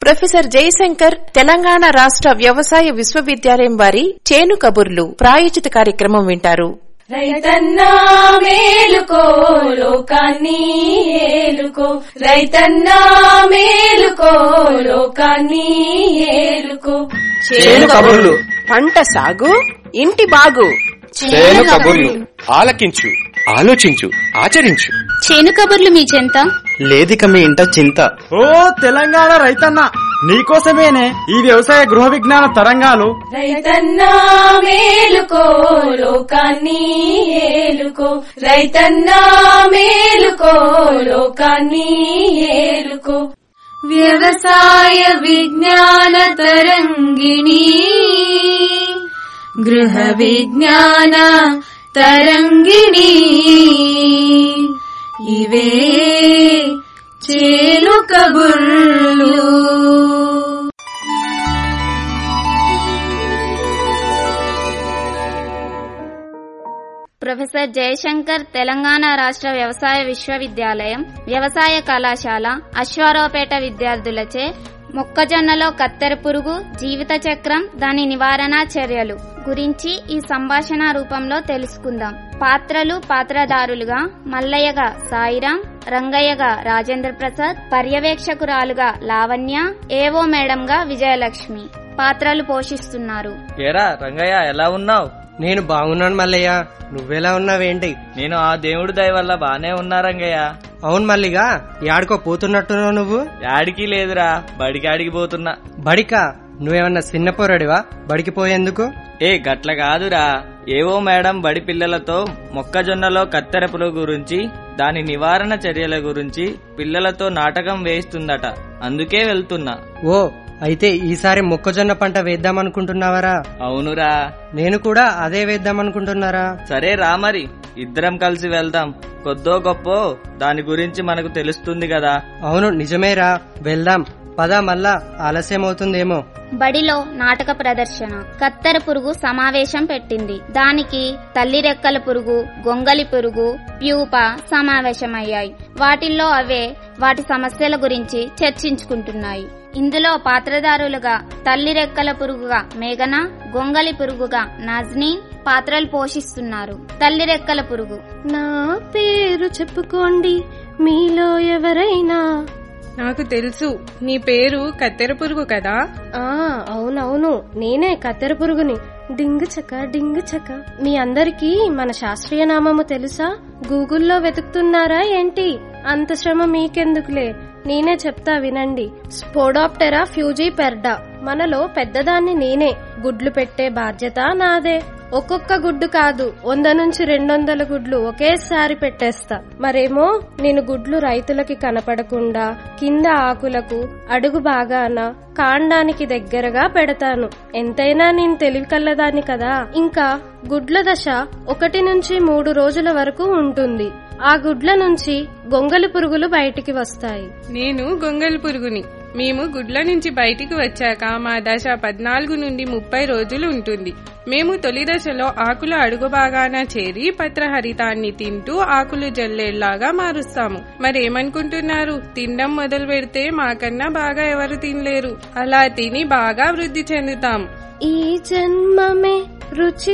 Professor Jayashankar Telangana రాష్ట్ర వ్యవసాయ విశ్వవిద్యాలయం వారి చేను కబుర్లు ప్రాయోజిత కార్యక్రమం వింటారు. రైతన్నా మేలుకో లోకాన్ని ఏలుకో, రైతన్నా మేలుకో లోకాన్ని ఏలుకో. చేను కబుర్లు, పంట సాగు, ఇంటి బాగు. చేను కబుర్లు ఆలకించు, ఆలోచించు, ఆచరించు. చేను కబుర్లు మీ చెంత లేదిక మీ ఇంట చింత. ఓ తెలంగాణ రైతన్న, నీకోసమేనే ఈ వ్యవసాయ గృహ విజ్ఞాన తరంగాలు. రైతన్నా మేలుకో లోకాన్ని ఏలుకో, రైతన్నా మేలుకో లోకాన్ని ఏలుకో. వ్యవసాయ విజ్ఞాన తరంగిణి, గృహ విజ్ఞాన తరంగిణి, ఇవే చేను కబుర్లు. ప్రొఫెసర్ జయశంకర్ తెలంగాణ రాష్ట్ర వ్యవసాయ విశ్వవిద్యాలయం వ్యవసాయ కళాశాల అశ్వారావుపేట విద్యార్థులచే మొక్కజొన్నలో కత్తెర పురుగు జీవిత చక్రం, దాని నివారణ చర్యలు గురించి ఈ సంభాషణ రూపంలో తెలుసుకుందాం. పాత్రలు, పాత్రధారులుగా మల్లయ్యగా సాయిరాం, రంగయ్యగా రాజేంద్ర ప్రసాద్, పర్యవేక్షకురాలుగా లావణ్య, ఏవో మేడంగా విజయలక్ష్మి పాత్రలు పోషిస్తున్నారు. ఏరా రంగయ్య, ఎలా ఉన్నావు? నేను బాగున్నాను మల్లయ్య, నువ్వెలా ఉన్నావేంటి? నేను ఆ దేవుడి దయ వల్ల బానే ఉన్నా రంగయ్య. అవును మల్లిగా, యాడికో పోతున్నట్టున్నావు నువ్వు? యాడికి లేదురా, బడికాడికి పోతున్నా. బడికా? నువ్వేమన్నా చిన్నపోరడివా బడికి పోయేందుకు? ఏ గట్ల కాదురా, ఏవో మేడం బడి పిల్లలతో మొక్కజొన్నలో కత్తెర పురుగు గురించి, దాని నివారణ చర్యల గురించి పిల్లలతో నాటకం వేయిస్తుందట, అందుకే వెళ్తున్నా. ఓ, అయితే ఈసారి మొక్కజొన్న పంట వేద్దామనుకుంటున్నావరా? అవునురా, నేను కూడా అదే వేద్దామనుకుంటున్నారా. సరే రా, మరి ఇద్దరం కలిసి వెళ్దాం. కొద్దో గొప్పో దాని గురించి మనకు తెలుస్తుంది కదా. అవును నిజమేరా, వెళ్దాం పద, మళ్ళా ఆలస్యం అవుతుందేమో. బడిలో నాటక ప్రదర్శన. కత్తెర పురుగు సమావేశం పెట్టింది. దానికి తల్లి రెక్కల పురుగు, గొంగలి పురుగు, ప్యూప సమావేశమయ్యాయి. వాటిల్లో అవే వాటి సమస్యల గురించి చర్చించుకుంటున్నాయి. ఇందులో పాత్రధారులుగా తల్లి రెక్కల పురుగుగా మేఘన, గొంగలి పురుగుగా నజ్నీన్ పాత్రలు పోషిస్తున్నారు. తల్లి రెక్కల పురుగు. నా పేరు చెప్పుకోండి మీలో ఎవరైనా. నాకు తెలుసు, నీ పేరు కత్తెర పురుగు కదా? అవునవును, నేనే కత్తెర పురుగుని. డింగు చక డింగు చక. మీ అందరికీ మన శాస్త్రీయ నామము తెలుసా? గూగుల్లో వెతుకుతున్నారా ఏంటి? అంత శ్రమ మీకెందుకులే, నేనే చెప్తా వినండి. స్పోడాప్టెరా ఫ్యూజిపెర్డా. మనలో పెద్దదాన్ని నేనే. గుడ్లు పెట్టే బాధ్యత నాదే. ఒక్కొక్క గుడ్డు కాదు, 100 నుంచి 200 గుడ్లు ఒకేసారి పెట్టేస్తా. మరేమో నేను గుడ్లు రైతులకి కనపడకుండా కింద ఆకులకు అడుగు బాగాన కాండానికి దగ్గరగా పెడతాను. ఎంతైనా నేను తెలివికల్లదాన్ని కదా. ఇంకా గుడ్ల దశ 1 నుంచి 3 రోజుల వరకు ఉంటుంది. ఆ గుడ్ల నుంచి గొంగలి పురుగులు బయటికి వస్తాయి. నేను గొంగలి పురుగుని. మేము గుడ్ల నుంచి బయటికి వచ్చాక మా దశ 14 నుండి 30 రోజులు ఉంటుంది. మేము తొలి దశలో ఆకుల అడుగు భాగాన చేరి పత్రహరితాన్ని తింటూ ఆకులు జల్లేలాగా మారుస్తాము. మరేమనుకుంటున్నారు? తినడం మొదలు పెడితే మాకన్నా బాగా ఎవరు తినలేరు. అలా తిని బాగా వృద్ధి చెందుతాం. ఈ జన్మమే రుచి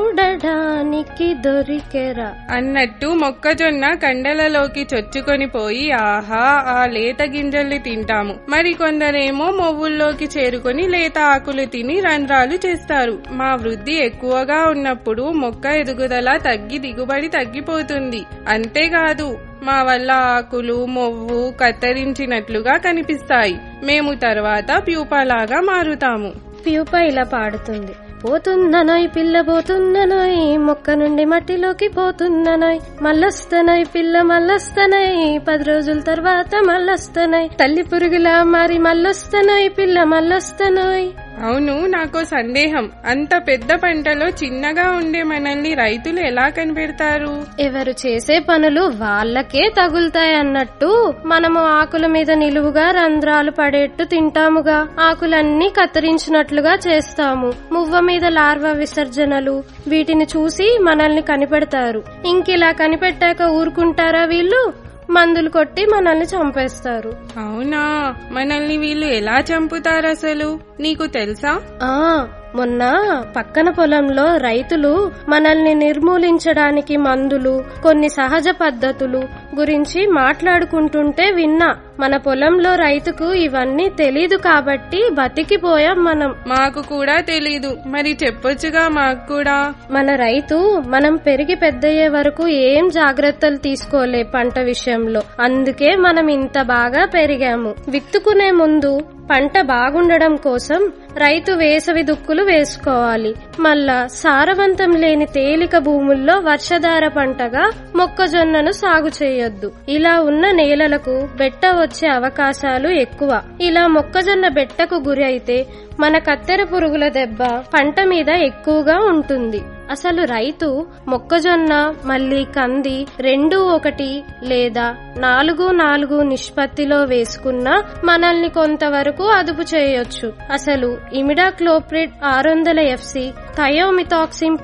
చూడడానికి దొరికెరా అన్నట్టు మొక్కజొన్న కండలలోకి చొచ్చుకొని పోయి ఆహా ఆ లేత గింజల్ని తింటాము. మరి కొందరేమో మొవ్వుల్లోకి చేరుకొని లేత ఆకులు తిని రంధ్రాలు చేస్తారు. మా వృద్ధి ఎక్కువగా ఉన్నప్పుడు మొక్క ఎదుగుదల తగ్గి దిగుబడి తగ్గిపోతుంది. అంతేకాదు, మా వల్ల ఆకులు మొవ్వు కత్తిరించినట్లుగా కనిపిస్తాయి. మేము తర్వాత ప్యూపాలాగా మారుతాము. ప్యూప ఇలా పాడుతుంది. పోతున్ననోయ్ పిల్ల పోతున్ననోయ్, మొక్క నుండి మట్టిలోకి పోతున్ననోయ్, మల్లొస్తనోయ్ పిల్ల మల్లొస్తనోయ్, 10 రోజుల తర్వాత మల్లొస్తనోయ్, తల్లి పురుగులా మారి మల్లొస్తనోయ్ పిల్ల మల్లొస్తనోయ్. అవును, నాకో సందేహం. అంత పెద్ద పంటలో చిన్నగా ఉండే మనల్ని రైతులు ఎలా కనిపెడతారు? ఎవరు చేసే పనులు వాళ్ళకే తగులుతాయన్నట్టు మనము ఆకుల మీద నిలువుగా రంధ్రాలు పడేట్టు తింటాముగా. ఆకులన్నీ కత్తిరించినట్లుగా చేస్తాము. మువ్వ మీద లార్వా విసర్జనలు, వీటిని చూసి మనల్ని కనిపెడతారు. ఇంకిలా కనిపెట్టాక ఊరుకుంటారా వీళ్ళు? మందులు కొట్టి మనల్ని చంపేస్తారు. అవునా, మనల్ని వీళ్ళు ఎలా చంపుతారు అసలు నీకు తెలుసా? మొన్న పక్కన పొలంలో రైతులు మనల్ని నిర్మూలించడానికి మందులు, కొన్ని సహజ పద్ధతులు గురించి మాట్లాడుకుంటుంటే విన్నా. మన పొలంలో రైతుకు ఇవన్నీ తెలీదు కాబట్టి బతికిపోయాం మనం. మాకు కూడా తెలీదు, మరి చెప్పొచ్చుగా మాకు కూడా. మన రైతు మనం పెరిగి పెద్దయ్యే వరకు ఏం జాగ్రత్తలు తీసుకోలే పంట విషయంలో, అందుకే మనం ఇంత బాగా పెరిగాము. విత్తుకునే ముందు పంట బాగుండడం కోసం రైతు వేసవి దుక్కులు వేసుకోవాలి. మళ్ళా సారవంతం లేని తేలిక భూముల్లో వర్షధార పంటగా మొక్కజొన్నను సాగు చేయొద్దు. ఇలా ఉన్న నేలలకు బెట్ట వచ్చే అవకాశాలు ఎక్కువ. ఇలా మొక్కజొన్న బెట్టకు గురి అయితే మన కత్తెర పురుగుల దెబ్బ పంట మీద ఎక్కువగా ఉంటుంది. అసలు రైతు మొక్కజొన్న మళ్ళీ కంది 2:1 లేదా 4:4 నిష్పత్తిలో వేసుకున్నా మనల్ని కొంతవరకు అదుపు చేయొచ్చు. అసలు ఇమిడాక్లోప్రిడ్ 600 FC, థయోమిథాక్సిమ్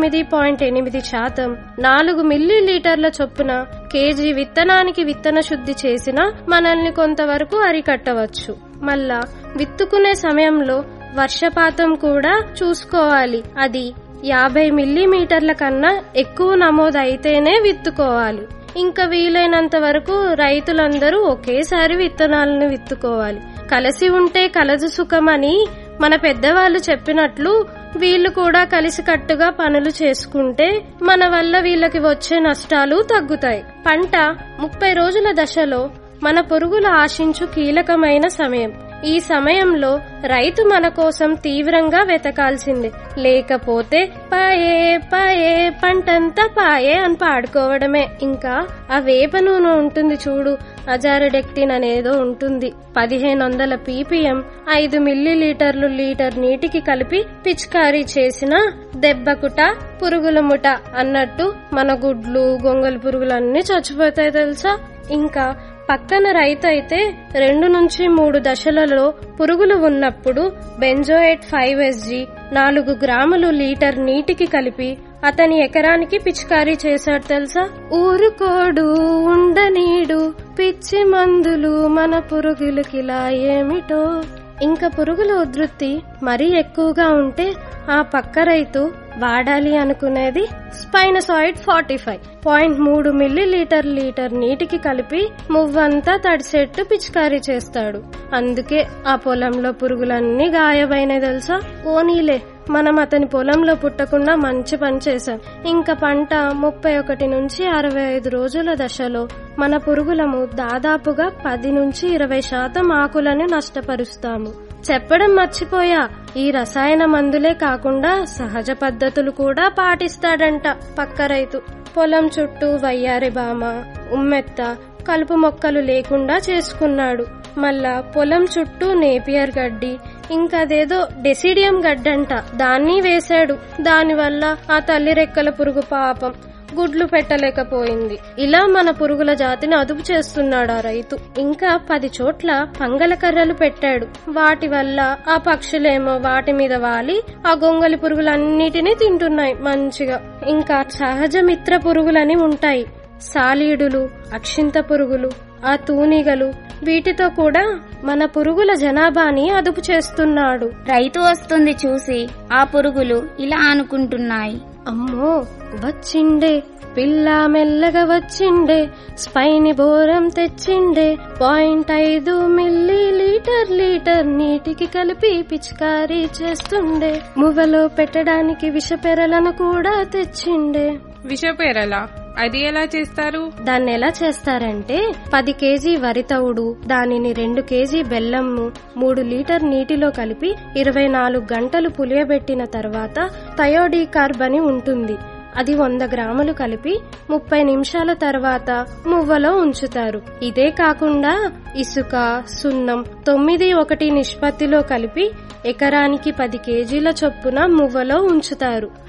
19.8%, 4 మిల్లీలీటర్ల చొప్పున కేజీ విత్తనానికి విత్తన శుద్ధి చేసినా మనల్ని కొంతవరకు అరికట్టవచ్చు. మళ్ళా విత్తుకునే సమయంలో వర్షపాతం కూడా చూసుకోవాలి. అది 50 మిల్లీమీటర్ల కన్నా ఎక్కువ నమోదైతేనే విత్తుకోవాలి. ఇంకా వీలైనంత వరకు రైతులందరూ ఒకేసారి విత్తనాలను విత్తుకోవాలి. కలిసి ఉంటే కలదు సుఖమని మన పెద్దవాళ్ళు చెప్పినట్లు వీళ్ళు కూడా కలిసికట్టుగా పనులు చేసుకుంటే మన వల్ల వీళ్ళకి వచ్చే నష్టాలు తగ్గుతాయి. పంట 30 రోజుల దశలో మన పురుగులు ఆశించు కీలకమైన సమయం. ఈ సమయంలో రైతు మన కోసం తీవ్రంగా వెతకాల్సిందే. లేకపోతే పాయే పాయే పంటంతా పాయే అని పాడుకోవడమే. ఇంకా ఆ వేప నూనె ఉంటుంది చూడు, అజారడెక్టిన్ అనేదో ఉంటుంది. 1500 ppm 5 మిల్లీలీటర్లు లీటర్ నీటికి కలిపి పిచికారీ చేసిన దెబ్బకుట పురుగుల ముఠ అన్నట్టు మన గుడ్లు గొంగలి పురుగులన్నీ చచ్చిపోతాయి తెలుసా. ఇంకా పక్కన రైతు అయితే 2 నుంచి 3 దశలలో పురుగులు ఉన్నప్పుడు బెంజోయేట్ 5SG 4 గ్రాములు లీటర్ నీటికి కలిపి అతని ఎకరానికి పిచికారీ చేశాడు తెలుసా. ఊరుకోడు ఉండనీడు పిచ్చి మందులు మన పురుగులకిలా ఏమిటో. ఇంకా పురుగుల ఉధృతి మరీ ఎక్కువగా ఉంటే ఆ పక్క రైతు వాడాలి అనుకునేది స్పైనసాయిడ్ 45.3 మిల్లీలీటర్ లీటర్ నీటికి కలిపి మువ్వంతా తడిసెట్టు పిచికారీ చేస్తాడు. అందుకే ఆ పొలంలో పురుగులన్నీ గాయమైనాయి తెలుసా. ఓనీలే, మనం అతని పొలంలో పుట్టకుండా మంచి పని చేశాం. ఇంకా పంట 31 నుంచి 65 రోజుల దశలో మన పురుగులము దాదాపుగా 10 నుంచి 20% ఆకులను నష్టపరుస్తాము. చెప్పడం మర్చిపోయా, ఈ రసాయన మందులే కాకుండా సహజ పద్ధతులు కూడా పాటిస్తాడంట పక్క రైతు. పొలం చుట్టూ వయ్యారి బామ, ఉమ్మెత్త, కలుపు మొక్కలు లేకుండా చేసుకున్నాడు. మళ్ళా పొలం చుట్టూ నేపియర్ గడ్డి, ఇంకదేదో డెసిడియం గడ్డంట, దాన్ని వేశాడు. దానివల్ల ఆ తల్లి రెక్కల పురుగు పాపం గుడ్లు పెట్టలేకపోయింది. ఇలా మన పురుగుల జాతిని అదుపు చేస్తున్నాడు ఆ రైతు. ఇంకా 10 చోట్ల పంగల కర్రలు పెట్టాడు. వాటి వల్ల ఆ పక్షులేమో వాటి మీద వాలి ఆ గొంగలి పురుగులన్నిటినీ తింటున్నాయి మంచిగా. ఇంకా సహజ మిత్ర పురుగులని ఉంటాయి, సాలీడులు, అక్షింత పురుగులు, ఆ తూనిగలు, వీటితో కూడా మన పురుగుల జనాభాని అదుపు చేస్తున్నాడు. రైతు వస్తుంది చూసి ఆ పురుగులు ఇలా అనుకుంటున్నాయి, అమ్మో వచ్చిండే పిల్ల మెల్లగా వచ్చిండే, స్పైని బోరం తెచ్చిండే, 0.5 మిల్లీలీటర్ లీటర్ నీటికి కలిపి పిచికారీ చేస్తుండే, మువ్వలో పెట్టడానికి విషపెరలను కూడా తెచ్చిండే. విషపెరలా? అది ఎలా చేస్తారు? దాన్ని ఎలా చేస్తారంటే 10 కేజీ వరి తవుడు, దానిని 2 కేజీ బెల్లము 3 లీటర్ నీటిలో కలిపి 24 గంటలు పులియబెట్టిన తర్వాత థయోడీకార్బ్ అని ఉంటుంది. అది 100 గ్రాములు కలిపి 30 నిమిషాల తర్వాత మువ్వలో ఉంచుతారు. ఇదే కాకుండా ఇసుక, సున్నం 9:1 నిష్పత్తిలో కలిపి ఎకరానికి 10 కేజీల చొప్పున మువ్వలో ఉంచుతారు.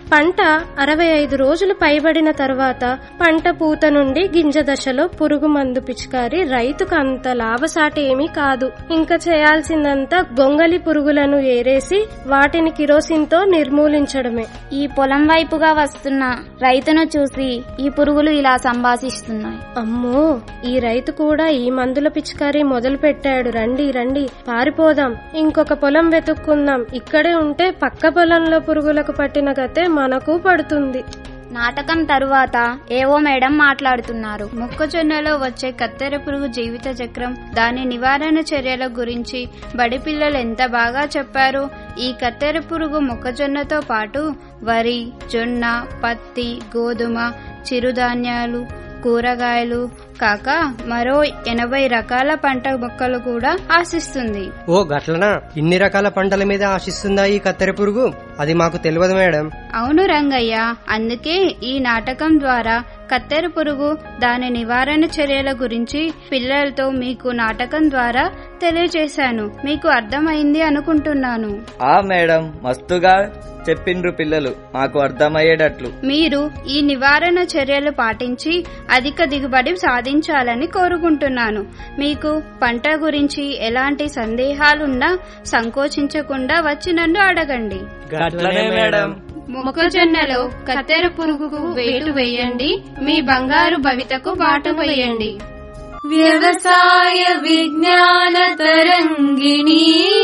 పంట 65 రోజులు పైబడిన తర్వాత పంట పూత నుండి గింజ దశలో పురుగు మందు పిచికారి రైతుకు అంత లాభసాటి ఏమీ కాదు. ఇంకా చేయాల్సిందంతా గొంగలి పురుగులను ఏరేసి వాటిని కిరోసిన్తో నిర్మూలించడమే. ఈ పొలం వైపుగా వస్తున్న రైతును చూసి ఈ పురుగులు ఇలా సంభాషిస్తున్నాయి. అమ్మో, ఈ రైతు కూడా ఈ మందుల పిచికారి మొదలు పెట్టాడు. రండి రండి పారిపోదాం, ఇంకొక పొలం వెతుక్కుందాం. ఇక్కడే ఉంటే పక్క పొలంలో పురుగులకు పట్టిన గతే మనకు పడుతుంది. నాటకం తరువాత ఏవో మేడం మాట్లాడుతున్నారు. మొక్కజొన్నలో వచ్చే కత్తెర పురుగు జీవిత చక్రం, దాని నివారణ చర్యల గురించి బడి పిల్లలు ఎంత బాగా చెప్పారు. ఈ కత్తెర పురుగు మొక్కజొన్నతో పాటు వరి, జొన్న, పత్తి, గోధుమ, చిరుధాన్యాలు, కూరగాయలు కాక మరో 80 రకాల పంట మొక్కలు కూడా ఆశిస్తుంది. ఓ గట్లనా, ఇన్ని రకాల పంటల మీద ఆశిస్తుందా ఈ కత్తెర పురుగు? అది మాకు తెలియదు మేడం. అవును రంగయ్య, అందుకే ఈ నాటకం ద్వారా కత్తెర పురుగు, దాని నివారణ చర్యల గురించి పిల్లలతో మీకు నాటకం ద్వారా తెలియజేశాను. మీకు అర్థమైంది అనుకుంటున్నాను. మేడం, మస్తుగా చెప్పిండ్రు పిల్లలు, మాకు అర్థమయ్యేటట్లు. మీరు ఈ నివారణ చర్యలు పాటించి అధిక దిగుబడి సాధించాలని కోరుకుంటున్నాను. మీకు పంట గురించి ఎలాంటి సందేహాలున్నా సంకోచించకుండా వచ్చి నన్ను అడగండి. మొక్కజొన్నలో కత్తెర పురుగుకు వేటు వేయండి, మీ బంగారు భవితకు బాట వేయండి. వ్యవసాయ విజ్ఞాన తరంగిణి,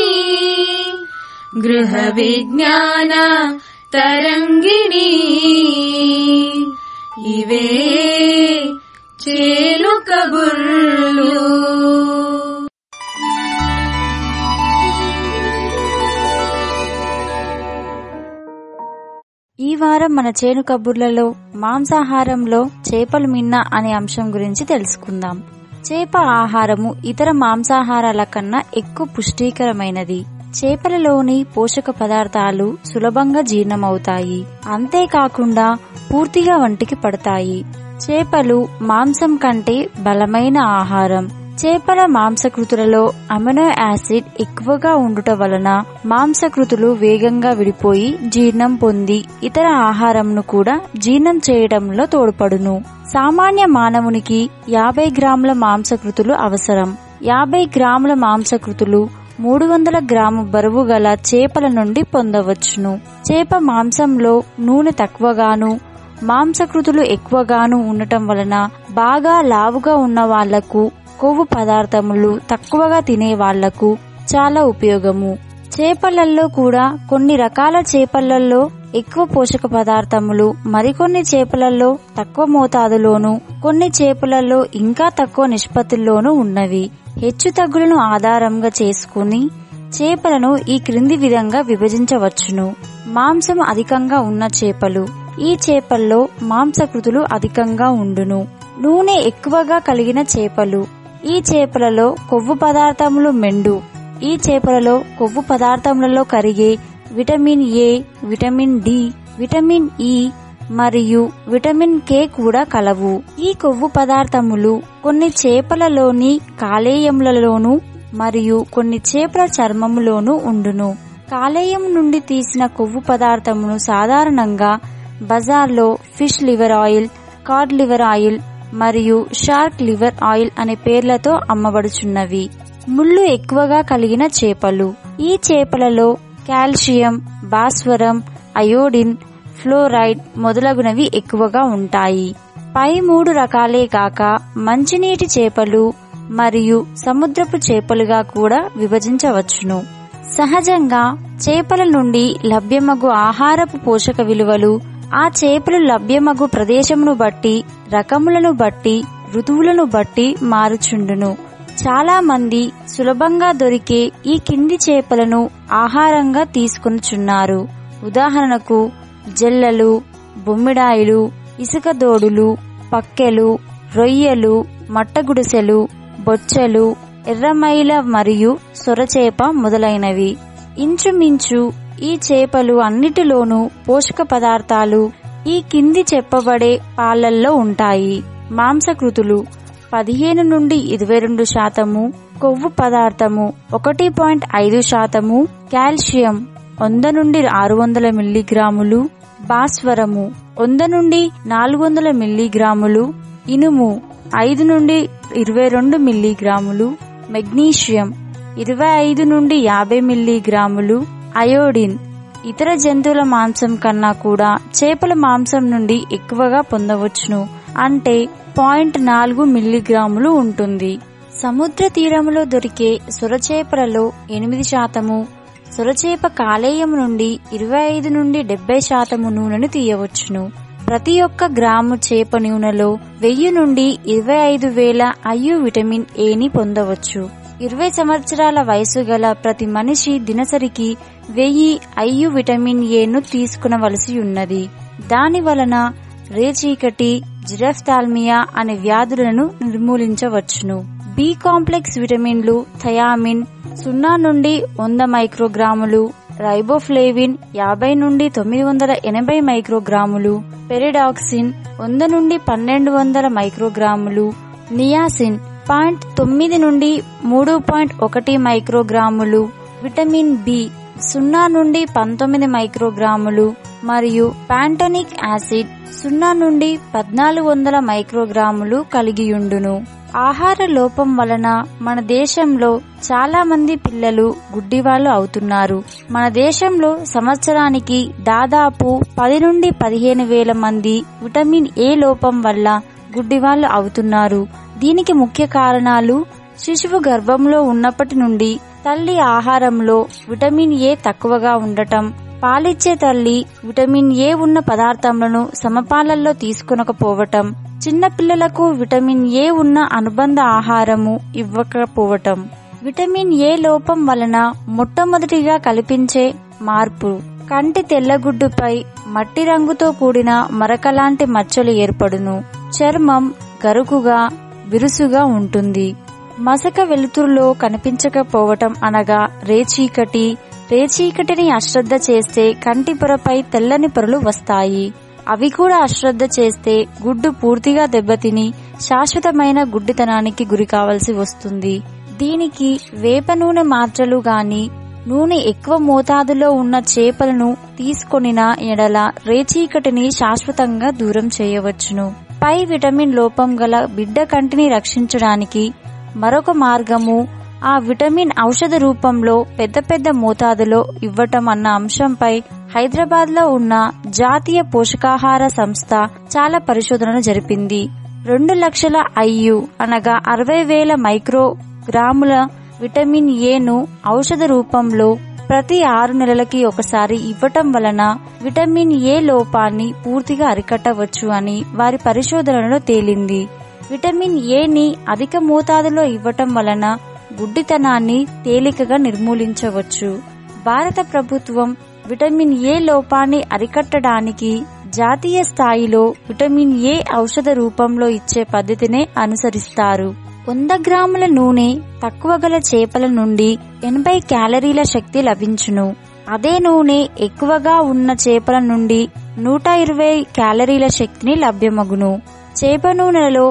గృహ విజ్ఞాన తరంగిణి, ఇవే చేను కబుర్లు. ఈ వారం మన చేను కబుర్లలో మాంసాహారంలో చేపలు మిన్న అనే అంశం గురించి తెలుసుకుందాం. చేప ఆహారము ఇతర మాంసాహారాల కన్నా ఎక్కువ పుష్టికరమైనది. చేపలలోని పోషక పదార్థాలు సులభంగా జీర్ణమవుతాయి. అంతేకాకుండా పూర్తిగా వంటికి పడతాయి. చేపలు మాంసం కంటే బలమైన ఆహారం. చేపల మాంసకృతులలో అమినో యాసిడ్ ఎక్కువగా ఉండుట వలన మాంసకృతులు వేగంగా విడిపోయి జీర్ణం పొంది ఇతర ఆహారంను కూడా జీర్ణం చేయడంలో తోడ్పడును. సామాన్య మానవునికి 50 గ్రాముల మాంసకృతులు అవసరం. 50 గ్రాముల మాంసకృతులు 300 గ్రాము బరువు గల చేపల నుండి పొందవచ్చును. చేప మాంసంలో నూనె తక్కువగాను మాంసకృతులు ఎక్కువగాను ఉండటం వలన బాగా లావుగా ఉన్న వాళ్లకు, కొవ్వు పదార్థములు తక్కువగా తినే వాళ్లకు చాలా ఉపయోగము. చేపలలో కూడా కొన్ని రకాల చేపలలో ఎక్కువ పోషక పదార్థములు, మరికొన్ని చేపలలో తక్కువ మోతాదులోను, కొన్ని చేపలలో ఇంకా తక్కువ నిష్పత్తుల్లోనూ ఉన్నవి. హెచ్చుతగ్గులను ఆధారంగా చేసుకుని చేపలను ఈ క్రింది విధంగా విభజించవచ్చును. మాంసం అధికంగా ఉన్న చేపలు. ఈ చేపల్లో మాంసకృతులు అధికంగా ఉండును. నూనె ఎక్కువగా కలిగిన చేపలు. ఈ చేపలలో కొవ్వు పదార్థములు మెండు. ఈ చేపలలో కొవ్వు పదార్థములలో కరిగే vitamin A, vitamin D, vitamin E మరియు విటమిన్ కే కూడా కలవు. ఈ కొవ్వు పదార్థములు కొన్ని చేపలలోని కాలేయములలోను మరియు కొన్ని చేపల చర్మములోను ఉండును. కాలేయం నుండి తీసిన కొవ్వు పదార్థమును సాధారణంగా బజార్లో fish liver oil, cod liver oil మరియు షార్క్ లివర్ ఆయిల్ అనే పేర్లతో అమ్మబడుచున్నవి. ముళ్ళు ఎక్కువగా కలిగిన చేపలు. ఈ చేపలలో కాల్షియం, భాస్వరం, అయోడిన్, ఫ్లోరైడ్ మొదలగునవి ఎక్కువగా ఉంటాయి. పై 3 రకాలే కాక మంచినీటి చేపలు మరియు సముద్రపు చేపలుగా కూడా విభజించవచ్చును. సహజంగా చేపల నుండి లభ్యమగు ఆహారపు పోషక విలువలు ఆ చేపలు లభ్యమగు ప్రదేశమును బట్టి, రకములను బట్టి, ఋతువులను బట్టి మారుచుండును. చాలా మంది సులభంగా దొరికే ఈ కింది చేపలను ఆహారంగా తీసుకొనుచున్నారు. ఉదాహరణకు జల్లలు, బొమ్మిడాయిలు, ఇసుకదోడులు, పక్కెలు, రొయ్యలు, మట్టగుడిసెలు, బొచ్చెలు, ఎర్రమైల మరియు సొరచేప మొదలైనవి. ఇంచుమించు ఈ చేపలు అన్నిటిలోనూ పోషక పదార్థాలు ఈ కింది చెప్పబడే పాలల్లో ఉంటాయి. మాంసకృతులు 15 నుండి 22%, కొవ్వు పదార్థము 1.5%, కాల్షియం 100 నుండి 600 మిల్లీగ్రాములు, భాస్వరము 100 నుండి 400 మిల్లీగ్రాములు, ఇనుము 5 నుండి 22 మిల్లీగ్రాములు, మెగ్నీషియం 25 నుండి 50 మిల్లీగ్రాములు, అయోడిన్ ఇతర జంతువుల మాంసం కన్నా కూడా చేపల మాంసం నుండి ఎక్కువగా పొందవచ్చును. అంటే 0.4 మిల్లీగ్రాములు ఉంటుంది. సముద్ర తీరములో దొరికే సొరచేపలలో 8%, సొరచేప కాలేయం నుండి 25 నుండి 70% నూనెను తీయవచ్చును. ప్రతి ఒక్క గ్రాము చేప నూనెలో 1000 నుండి 25,000 ఐయు విటమిన్ ఏని పొందవచ్చు. 20 సంవత్సరాల వయసు గల ప్రతి మనిషి దినసరికి 1000 ఐయు విటమిన్ ఏను తీసుకునవలసి ఉన్నది. దాని వలన రేచీకటి, జిరఫ్థాల్మియా అనే వ్యాధులను నిర్మూలించవచ్చును. బి కాంప్లెక్స్ విటమిన్లు థయామిన్ 0 నుండి 100 మైక్రోగ్రాములు, రైబోఫ్లేవిన్ 50 నుండి 980 మైక్రోగ్రాములు, పెరిడాక్సిన్ 100 నుండి 1200 మైక్రోగ్రాములు, నియాసిన్ 0.9 నుండి 3.1 మైక్రోగ్రాములు, విటమిన్ బి 0 నుండి 19 మైక్రోగ్రాములు మరియు ప్యాంటోనిక్ యాసిడ్ 0 నుండి 1400 మైక్రోగ్రాములు కలిగియుండును. ఆహార లోపం వలన మన దేశంలో చాలా మంది పిల్లలు గుడ్డివాళ్లు అవుతున్నారు. మన దేశంలో సంవత్సరానికి దాదాపు 10 నుండి 15,000 మంది విటమిన్ ఏ లోపం వల్ల గుడ్డివాళ్లు అవుతున్నారు. దీనికి ముఖ్య కారణాలు శిశువు గర్భంలో ఉన్నప్పటి నుండి తల్లి ఆహారంలో విటమిన్ ఏ తక్కువగా ఉండటం, పాలిచ్చే తల్లి విటమిన్ ఏ ఉన్న పదార్థములను సమపాలల్లో తీసుకొనకపోవటం, చిన్న పిల్లలకు విటమిన్ ఏ ఉన్న అనుబంధ ఆహారము ఇవ్వకపోవటం. విటమిన్ ఏ లోపం వలన మొట్టమొదటిగా కల్పించే మార్పు కంటి తెల్లగుడ్డుపై మట్టి రంగుతో కూడిన మరకలాంటి మచ్చలు ఏర్పడును. చర్మం గరుకుగా విరుసుగా ఉంటుంది. మసక వెలుతురులో కనిపించకపోవటం అనగా రేచీకటిని అశ్రద్ధ చేస్తే కంటి పొరపై తెల్లని పొరలు వస్తాయి. అవి కూడా అశ్రద్ధ చేస్తే గుడ్డు పూర్తిగా దెబ్బతిని శాశ్వతమైన గుడ్డితనానికి గురి కావాల్సి వస్తుంది. దీనికి వేప నూనె మార్చలు గాని నూనె ఎక్కువ మోతాదులో ఉన్న చేపలను తీసుకొనిన ఎడల రేచీకటిని శాశ్వతంగా దూరం చేయవచ్చును. పై విటమిన్ లోపం గల బిడ్డ కంటిని రక్షించడానికి మరొక మార్గము ఆ విటమిన్ ఔషధ రూపంలో పెద్ద పెద్ద మోతాదులో ఇవ్వటం అన్న అంశంపై హైదరాబాద్ లో ఉన్న జాతీయ పోషకాహార సంస్థ చాలా పరిశోధనలు జరిపింది. 2 లక్షల ఐయు అనగా 60,000 మైక్రోగ్రాముల విటమిన్ ఏను ఔషధ రూపంలో ప్రతి 6 నెలలకి ఒకసారి ఇవ్వటం వలన విటమిన్ ఏ లోపాన్ని పూర్తిగా అరికట్టవచ్చు అని వారి పరిశోధనలో తేలింది. విటమిన్ ఏని అధిక మోతాదులో ఇవ్వటం వలన గుడ్డితనాన్ని తేలికగా నిర్మూలించవచ్చు. భారత ప్రభుత్వం విటమిన్ ఏ లోపాన్ని అరికట్టడానికి జాతీయ స్థాయిలో విటమిన్ ఏ ఔషధ రూపంలో ఇచ్చే పద్ధతినే అనుసరిస్తారు. 100 గ్రాముల నూనె తక్కువ గల చేపల నుండి 80 క్యాలరీల శక్తి లభించును. అదే నూనె ఎక్కువగా ఉన్న చేపల నుండి 120 క్యాలరీల శక్తిని లభ్యమగును. చేప నూనెలో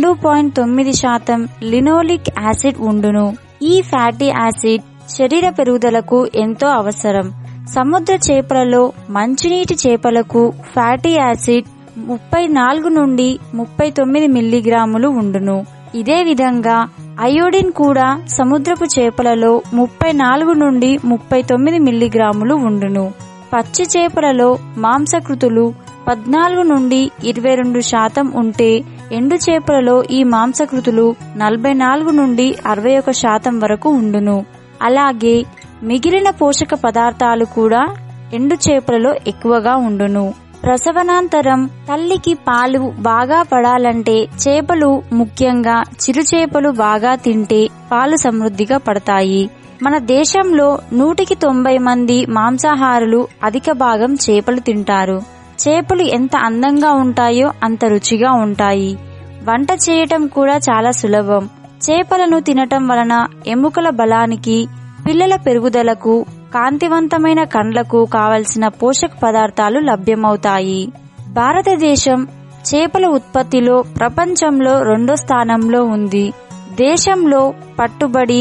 2.9% లినోలిక్ యాసిడ్ ఉండును. ఈ ఫ్యాటీ యాసిడ్ శరీర పెరుగుదలకు ఎంతో అవసరం. సముద్ర చేపలలో మంచినీటి చేపలకు ఫ్యాటీ యాసిడ్ 34 నుండి 39 మిల్లీగ్రాములు ఉండును. ఇదే విధంగా అయోడిన్ కూడా సముద్రపు చేపలలో 34 నుండి 39 మిల్లీగ్రాములు ఉండును. పచ్చి చేపలలో మాంసకృతులు 14 నుండి 22% ఉంటే ఎండు చేపలలో ఈ మాంసకృతులు 44 నుండి 61% వరకు ఉండును. అలాగే మిగిలిన పోషక పదార్థాలు కూడా ఎండు చేపలలో ఎక్కువగా ఉండును. ప్రసవనాంతరం తల్లికి పాలు బాగా పడాలంటే చేపలు, ముఖ్యంగా చిరుచేపలు బాగా తింటే పాలు సమృద్ధిగా పడతాయి. మన దేశంలో 100కి 90 మంది మాంసాహారులు అధిక భాగం చేపలు తింటారు. చేపలు ఎంత అందంగా ఉంటాయో అంత రుచిగా ఉంటాయి. వంట చేయటం కూడా చాలా సులభం. చేపలను తినటం వలన ఎముకల బలానికి, పిల్లల పెరుగుదలకు, కాంతివంతమైన కండ్లకు కావలసిన పోషక పదార్థాలు లభ్యమవుతాయి. భారతదేశం చేపల ఉత్పత్తిలో ప్రపంచంలో 2వ స్థానంలో ఉంది. దేశంలో పట్టుబడి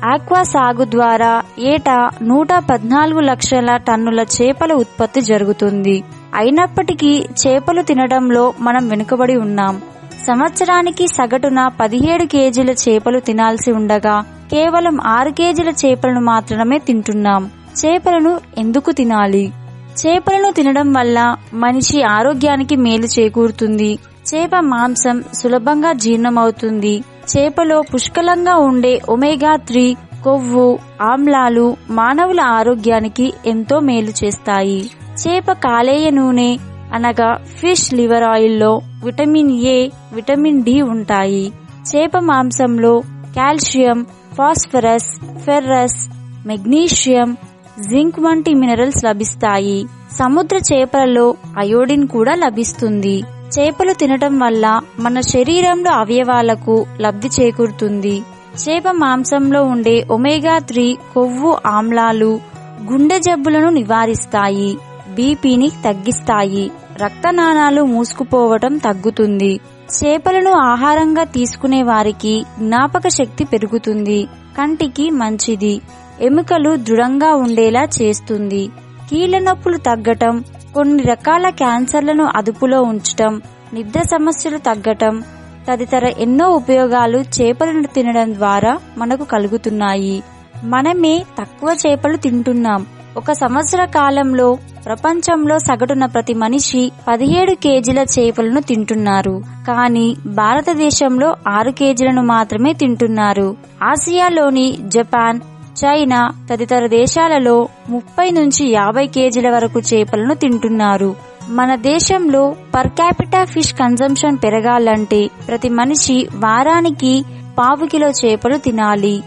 ఆక్వా సాగు ద్వారా ఏటా 114 లక్షల టన్నుల చేపల ఉత్పత్తి జరుగుతుంది. అయినప్పటికీ చేపలు తినడంలో మనం వెనుకబడి ఉన్నాం. సంవత్సరానికి సగటున 17 కేజీల చేపలు తినాల్సి ఉండగా కేవలం 6 కేజీల చేపలను మాత్రమే తింటున్నాం. చేపలను ఎందుకు తినాలి? చేపలను తినడం వల్ల మనిషి ఆరోగ్యానికి మేలు చేకూరుతుంది. చేప మాంసం సులభంగా జీర్ణమవుతుంది. చేపలో పుష్కలంగా ఉండే ఒమేగా 3 కొవ్వు ఆమ్లాలు మానవుల ఆరోగ్యానికి ఎంతో మేలు చేస్తాయి. చేప కాలేయ నూనె అనగా ఫిష్ లివర్ ఆయిల్లో విటమిన్ ఏ, విటమిన్ డి ఉంటాయి. చేప మాంసంలో calcium, phosphorus, ferrous, magnesium, zinc వంటి మినరల్స్ లభిస్తాయి. సముద్ర చేపలలో అయోడిన్ కూడా లభిస్తుంది. చేపలు తినటం వల్ల మన శరీరంలో అవయవాలకు లబ్ధి చేకూరుతుంది. చేప మాంసంలో ఉండే ఒమేగా 3 కొవ్వు ఆమ్లాలు గుండె జబ్బులను నివారిస్తాయి, బీపీని తగ్గిస్తాయి, రక్తనాళాలు మూసుకుపోవటం తగ్గుతుంది. చేపలను ఆహారంగా తీసుకునే వారికి జ్ఞాపక శక్తి పెరుగుతుంది, కంటికి మంచిది, ఎముకలు దృఢంగా ఉండేలా చేస్తుంది, కీళ్ల నొప్పులు తగ్గటం, కొన్ని రకాల క్యాన్సర్లను అదుపులో ఉంచటం, నిద్ర సమస్యలు తగ్గటం తదితర ఎన్నో ఉపయోగాలు చేపలను తినడం ద్వారా మనకు కలుగుతున్నాయి. మనమే తక్కువ చేపలు తింటున్నాం. ఒక సంవత్సర కాలంలో ప్రపంచంలో సగటున ప్రతి మనిషి 17 కేజీల చేపలను తింటున్నారు. కానీ భారతదేశంలో 6 కేజీలను మాత్రమే తింటున్నారు. ఆసియాలోని జపాన్, చైనా తదితర దేశాలలో 30 నుంచి 50 కేజీల వరకు చేపలను తింటున్నారు. మన దేశంలో పర్ క్యాపిటా ఫిష్ కన్సంప్షన్ పెరగాలంటే ప్రతి మనిషి వారానికి 1/2 కిలో చేపలు తినాలి.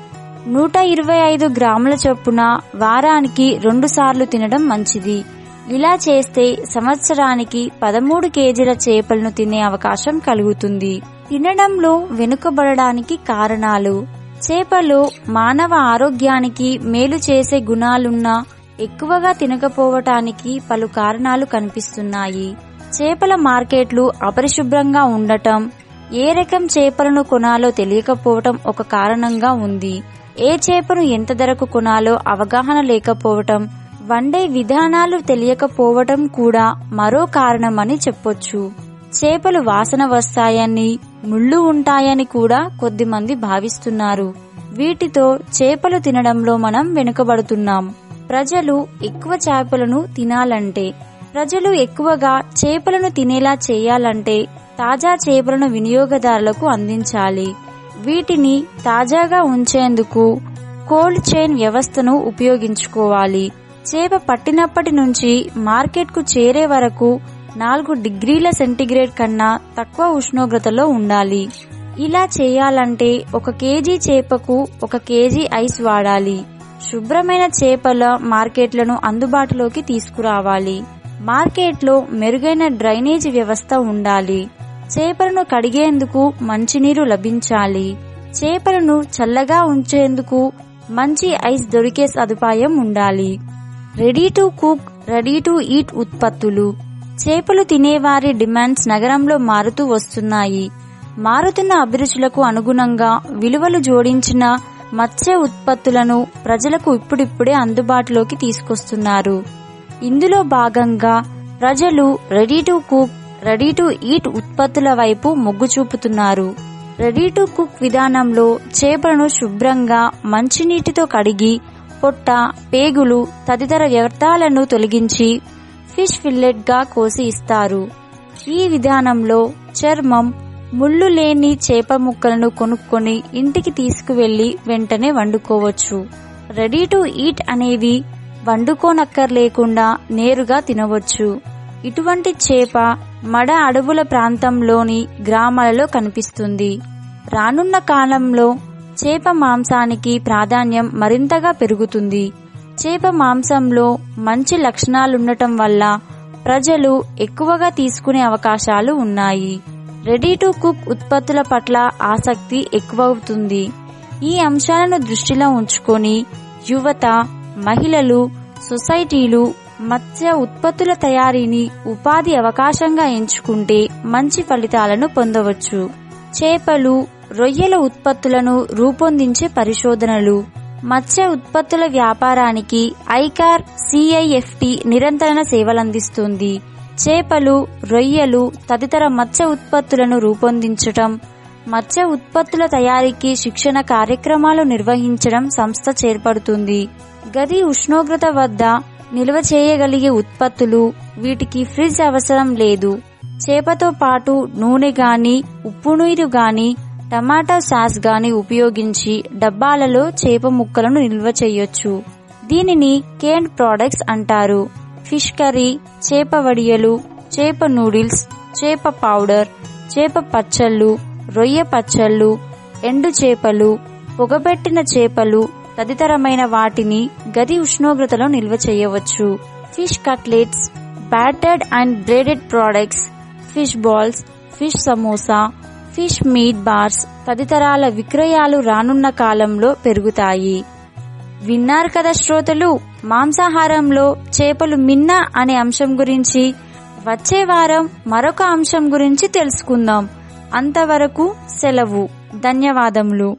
125 గ్రాముల చొప్పున వారానికి 2 సార్లు తినడం మంచిది. ఇలా చేస్తే సంవత్సరానికి 13 కేజీల చేపలను తినే అవకాశం కలుగుతుంది. తినడంలో వెనుకబడడానికి కారణాలు. చేపలు మానవ ఆరోగ్యానికి మేలు చేసే గుణాలున్నా ఎక్కువగా తినకపోవటానికి పలు కారణాలు కనిపిస్తున్నాయి. చేపల మార్కెట్లు అపరిశుభ్రంగా ఉండటం, ఏ రకం చేపలను కొనాలో తెలియకపోవటం ఒక కారణంగా ఉంది. ఏ చేపను ఎంత ధరకు కొనాలో అవగాహన లేకపోవటం, వండే విధానాలు తెలియకపోవటం కూడా మరో కారణమని చెప్పొచ్చు. చేపలు వాసన వస్తాయని, ముళ్ళు ఉంటాయని కూడా కొద్దిమంది భావిస్తున్నారు. వీటితో చేపలు తినడంలో మనం వెనుకబడుతున్నాం. ప్రజలు ఎక్కువ చేపలను తినాలంటే, ప్రజలు ఎక్కువగా చేపలను తినేలా చేయాలంటే తాజా చేపలను వినియోగదారులకు అందించాలి. వీటిని తాజాగా ఉంచేందుకు కోల్డ్ చైన్ వ్యవస్థను ఉపయోగించుకోవాలి. చేప పట్టినప్పటి నుంచి మార్కెట్కు చేరే వరకు 4 డిగ్రీల సెంటీగ్రేడ్ కన్నా తక్కువ ఉష్ణోగ్రతలో ఉండాలి. ఇలా చేయాలంటే 1 కేజీ చేపకు 1 కేజీ ఐస్ వాడాలి. శుభ్రమైన చేపల మార్కెట్లను అందుబాటులోకి తీసుకురావాలి. మార్కెట్లో మెరుగైన డ్రైనేజీ వ్యవస్థ ఉండాలి. చేపలను కడిగేందుకు మంచినీరు లభించాలి. చేపలను చల్లగా ఉంచేందుకు మంచి ఐస్ దొరికే సదుపాయం ఉండాలి. Ready to cook, ready to eat ఉత్పత్తులు. చేపలు తినేవారి డిమాండ్స్ నగరంలో మారుతూ వస్తున్నాయి. మారుతున్న అభిరుచులకు అనుగుణంగా విలువలు జోడించిన మత్స్య ఉత్పత్తులను ప్రజలకు ఇప్పుడిప్పుడే అందుబాటులోకి తీసుకొస్తున్నారు. ఇందులో భాగంగా ప్రజలు ready to cook, ready to eat ఉత్పత్తుల వైపు మొగ్గు చూపుతున్నారు. రెడీ టు కుక్ విధానంలో చేపలను శుభ్రంగా మంచినీటితో కడిగి పొట్ట, పేగులు తదితర వ్యర్థాలను తొలగించి ఫిష్ ఫిల్లెట్ గా కోసి ఇస్తారు. ఈ విధానంలో చర్మం, ముళ్ళు లేని చేప ముక్కలను కొనుక్కొని ఇంటికి తీసుకువెళ్లి వెంటనే వండుకోవచ్చు. రెడీ టు ఈట్ అనేది వండుకోనక్కర్లేకుండా నేరుగా తినవచ్చు. ఇటువంటి చేప మడ అడవుల ప్రాంతంలోని గ్రామాలలో కనిపిస్తుంది. రానున్న కాలంలో చేప మాంసానికి ప్రాధాన్యం మరింతగా పెరుగుతుంది. చేప మాంసంలో మంచి లక్షణాలుండటం వల్ల ప్రజలు ఎక్కువగా తీసుకునే అవకాశాలు ఉన్నాయి. రెడీ టు కుక్ ఉత్పత్తుల పట్ల ఆసక్తి ఎక్కువవుతుంది. ఈ అంశాలను దృష్టిలో ఉంచుకొని యువత, మహిళలు, సొసైటీలు మత్స్య ఉత్పత్తుల తయారీని ఉపాధి అవకాశంగా ఎంచుకుంటే మంచి ఫలితాలను పొందవచ్చు. చేపలు, రొయ్యల ఉత్పత్తులను రూపొందించే పరిశోధనలు. మత్స్య ఉత్పత్తుల వ్యాపారానికి ఐకార్ CIFT నిరంతర సేవలందిస్తుంది. చేపలు, రొయ్యలు తదితర మత్స్య ఉత్పత్తులను రూపొందించటం, మత్స్య ఉత్పత్తుల తయారీకి శిక్షణ కార్యక్రమాలు నిర్వహించడం సంస్థ చేపడుతుంది. గది ఉష్ణోగ్రత వద్ద నిల్వ చేయగలిగే ఉత్పత్తులు, వీటికి ఫ్రిడ్జ్ అవసరం లేదు. చేపతో పాటు నూనె గాని, ఉప్పు నీరు గాని, టమాటా సాస్ గాని ఉపయోగించి డబ్బాలలో చేప ముక్కలను నిల్వ చేయొచ్చు. దీనిని కేన్డ్ ప్రొడక్ట్స్ అంటారు. ఫిష్ కర్రీ, చేప వడియలు, చేప నూడిల్స్, చేప పౌడర్, చేప పచ్చళ్ళు, రొయ్య పచ్చళ్ళు, ఎండు చేపలు, పొగబెట్టిన చేపలు తదితరమైన వాటిని గది ఉష్ణోగ్రతలో నిల్వ చేయవచ్చు. Fish cutlets, battered and breaded products, fish balls, fish samosa, fish meat bars తదితరాల విక్రయాలు రానున్న కాలంలో పెరుగుతాయి. విన్నారు కదా శ్రోతలు, మాంసాహారంలో చేపలు మిన్న అనే అంశం గురించి. వచ్చే వారం మరొక అంశం గురించి తెలుసుకుందాం. అంతవరకు సెలవు. ధన్యవాదములు.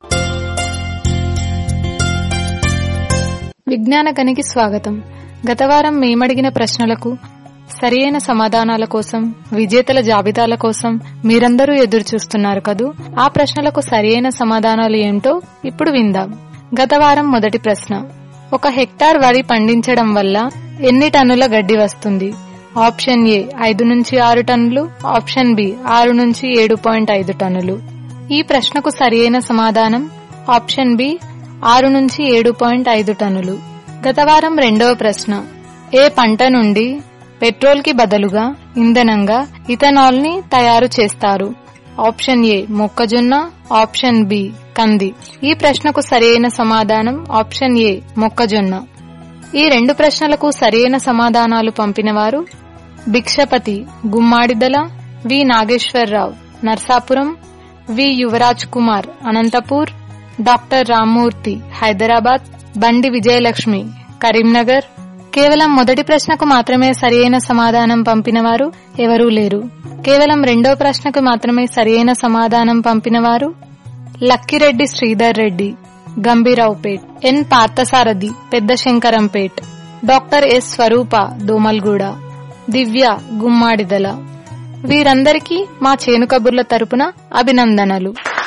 విజ్ఞాన గనికి స్వాగతం. గత వారం మేమడిగిన ప్రశ్నలకు సరియైన సమాధానాల కోసం, విజేతల జాబితాల కోసం మీరందరూ ఎదురు చూస్తున్నారు కదూ. ఆ ప్రశ్నలకు సరియైన సమాధానాలు ఏంటో ఇప్పుడు విందాం. గత వారం మొదటి ప్రశ్న: 1 హెక్టార్ వరి పండించడం వల్ల ఎన్ని టన్నుల గడ్డి వస్తుంది? ఆప్షన్ ఏ 5 నుంచి 6 టన్నులు, ఆప్షన్ బి 6 నుంచి 7.5 టన్నులు. ఈ ప్రశ్నకు సరియైన సమాధానం ఆప్షన్ బి 6 నుంచి 7.5 టన్నులు. గత వారం రెండవ ప్రశ్న: ఏ పంట నుండి పెట్రోల్ కి బదులుగా ఇంధనంగా ఇథనాల్ ని తయారు చేస్తారు? ఆప్షన్ ఏ మొక్కజొన్న, ఆప్షన్ బి కంది. ఈ ప్రశ్నకు సరియైన సమాధానం ఆప్షన్ ఏ మొక్కజొన్న. ఈ రెండు ప్రశ్నలకు సరియైన సమాధానాలు పంపిన వారు Bhikshapathi Gummadidala, V Nageswara Rao Narsapuram, V Yuvaraj Kumar Anantapur, doctor Rammurthy Hyderabad, Bandi Vijayalakshmi Karimnagar. కేవలం మొదటి ప్రశ్నకు మాత్రమే సరియైన సమాధానం పంపిన వారు ఎవరూ లేరు. కేవలం రెండో ప్రశ్నకు మాత్రమే సరియైన సమాధానం పంపిన వారు Lakkireddy Sridhar Reddy Gambhiraopet, N Parthasarathi Pedda Shankarampet, doctor S Swarupa Domalguda, Divya Gummadidala. వీరందరికీ మా చేను కబుర్ల తరపున అభినందనలు.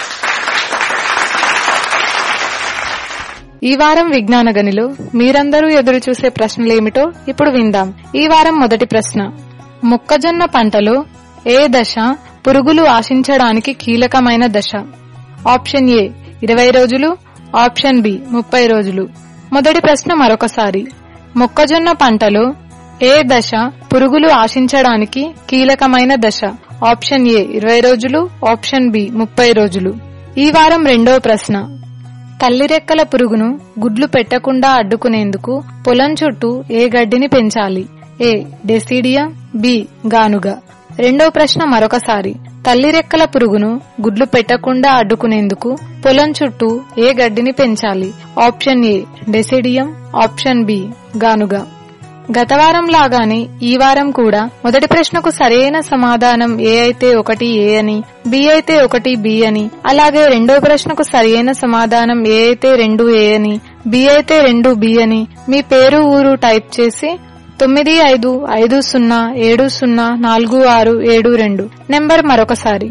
ఈ వారం విజ్ఞాన గనిలో మీరందరూ ఎదురు చూసే ప్రశ్నలేమిటో ఇప్పుడు విందాం. ఈ వారం మొదటి ప్రశ్న: మొక్కజొన్న పంటలో ఏ దశ పురుగులు ఆశించడానికి కీలకమైన దశ? ఆప్షన్ ఏ 20 రోజులు, ఆప్షన్ బి 30 రోజులు. మొదటి ప్రశ్న మరొకసారి: మొక్కజొన్న పంటలో ఏ దశ పురుగులు ఆశించడానికి కీలకమైన దశ? ఆప్షన్ ఏ 20 రోజులు, ఆప్షన్ బి 30 రోజులు. ఈ వారం రెండో ప్రశ్న: తల్లిరెక్కల పురుగును గుడ్లు పెట్టకుండా అడ్డుకునేందుకు పొలం చుట్టూ ఏ గడ్డిని పెంచాలి? ఏ డెసిడియం, బి గానుగ. రెండో ప్రశ్న మరొకసారి: తల్లిరెక్కల పురుగును గుడ్లు పెట్టకుండా అడ్డుకునేందుకు పొలం చుట్టూ ఏ గడ్డిని పెంచాలి? ఆప్షన్ ఏ డెసిడియం, ఆప్షన్ బి గానుగ. గత వారం లాగానే ఈ వారం కూడా మొదటి ప్రశ్నకు సరైన సమాధానం ఏ అయితే 1 ఏ అని, బి అయితే 1 బి అని, అలాగే రెండో ప్రశ్నకు సరైన సమాధానం ఏ అయితే 2 ఏ అని, బి అయితే 2 బి అని మీ పేరు ఊరు టైప్ చేసి 9550704672 నెంబర్ మరొకసారి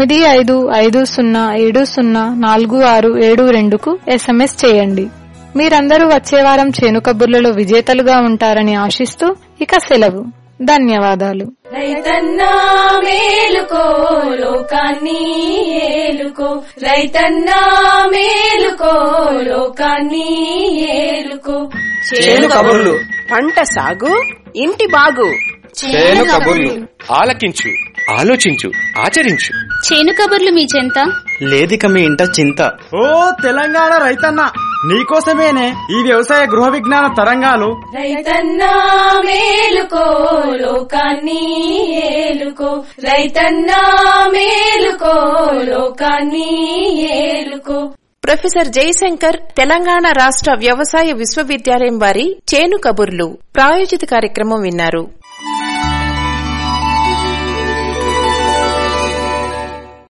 9550704672కు SMS చేయండి. మీరందరూ వచ్చే వారం చేను కబుర్లలో విజేతలుగా ఉంటారని ఆశిస్తూ ఇక సెలవు. ధన్యవాదాలు. రైతన్నా మేలుకో లోకాన్ని ఏలుకో, రైతన్నా మేలుకో లోకాన్ని ఏలుకో. చేను కబుర్లు, పంట సాగు, ఇంటి బాగు. చేను కబుర్లు ఆలకించు, ఆలోచించు, ఆచరించు. చేను కబుర్లు మీ చెంత లేదిక మీ ఇంట చింత. ఓ తెలంగాణ రైతన్న, నీకోసమేనే ఈ వ్యవసాయ గృహ విజ్ఞాన తరంగాలు. రైతన్నా మేలుకో లోకాన్ని ఏలుకో, రైతన్నా మేలుకో లోకాన్ని ఏలుకో. ప్రొఫెసర్ జయశంకర్ తెలంగాణ రాష్ట్ర వ్యవసాయ విశ్వవిద్యాలయం వారి చేను కబుర్లు ప్రాయోజిత కార్యక్రమం విన్నారు.